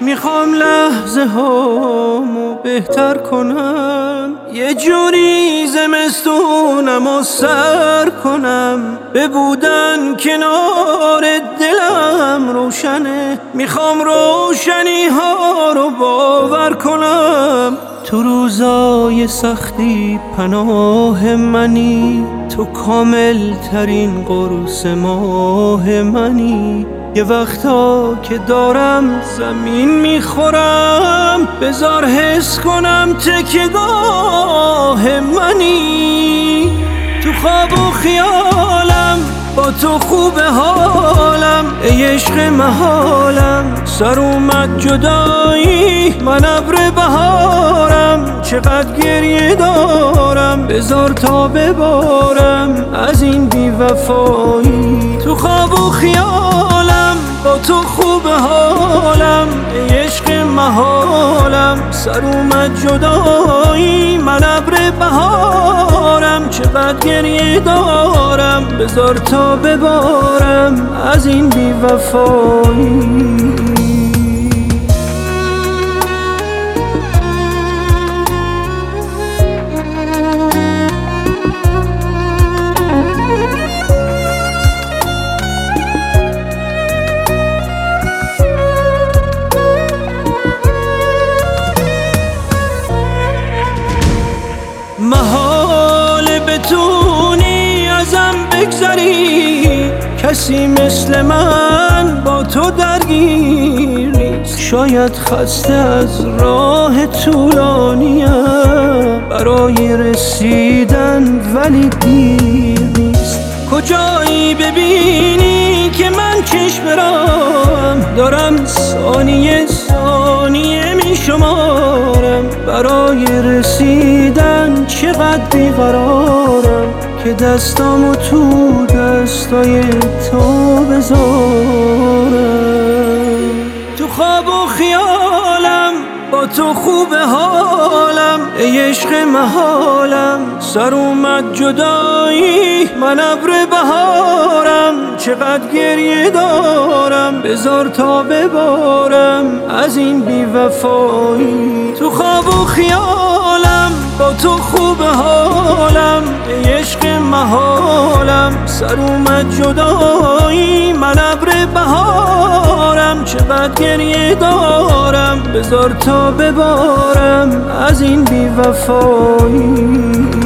میخوام لحظه هامو بهتر کنم، یه جوری زمستونم و سر کنم، به بودن کنار دلم روشنه. میخوام روشنی ها رو باور کنم، تو روزای سختی پناه منی، تو کامل ترین قرص ماه منی. یه وقتا که دارم زمین میخورم، بذار حس کنم تکیه‌گاه منی. تو خواب و خیالم با تو خوب حالم، ای عشق محالم. سر اومد جدایی من ابر بهارم، چقدر گریه دارم بذار تا ببارم از این بی‌وفایی. تو خواب و خیالم با تو خوب حالم، ای عشق محالم. سر اومد جدایی من ابر بهارم، چقدر گریه دارم بذار تا ببارم از این بی‌وفایی. محال بتونی ازم بگذری، کسی مثل من با تو درگیر نیست. شاید خسته از راه طولانیم برای رسیدن، ولی دیر نیست. کجایی ببینی که من چشم برم، دارم ثانیه ثانیه می شمارم برای رسیدن. چقدر بیقرارم که دستامو تو دستای تو بذارم. تو خواب و خیالم با تو خوب حالم، ای عشق محالم. سر اومد جدایی من ابر بهارم، چقدر گریه دارم بذار تا ببارم از این بی‌وفایی. تو خواب و خیالم با تو خوب حالم، ای عشق محالم. سر اومد جدایی من ابر بهارم، چقدر گریه دارم بذار تا ببارم از این بی‌وفایی.